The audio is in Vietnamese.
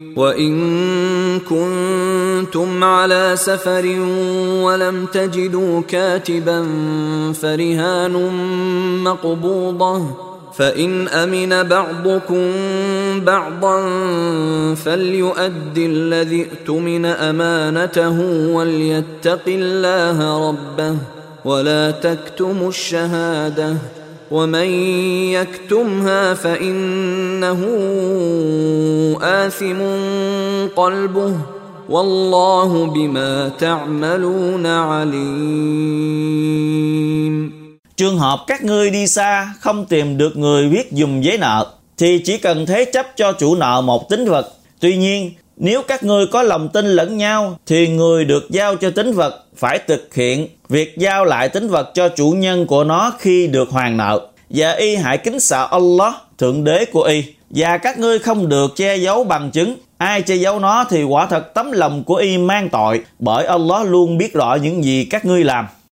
وَإِن كُنتُمْ عَلَى سَفَرٍ وَلَمْ تَجِدُوا كَاتِبًا فَرِهَانٌ مَّقْبُوضَةٌ فَإِنْ أَمِنَ بَعْضُكُم بَعْضًا فَلْيُؤَدِّ الَّذِي اؤْتُمِنَ أَمَانَتَهُ وَلْيَتَّقِ اللَّهَ رَبَّهُ وَلَا تَكْتُمُوا الشَّهَادَةَ وَمَن يَكْتُمْهَا فَإِنَّهُ آثِمٌ قَلْبُهُ وَاللَّهُ بِمَا تَعْمَلُونَ عَلِيمٌ. Trường hợp các ngươi đi xa không tìm được người viết dùm giấy nợ thì chỉ cần thế chấp cho chủ nợ một tín vật. Tuy nhiên, nếu các ngươi có lòng tin lẫn nhau thì người được giao cho tín vật phải thực hiện việc giao lại tín vật cho chủ nhân của nó khi được hoàn nợ. Và y hãy kính sợ Allah, thượng đế của y. Và các ngươi không được che giấu bằng chứng. Ai che giấu nó thì quả thật tấm lòng của y mang tội, bởi Allah luôn biết rõ những gì các ngươi làm.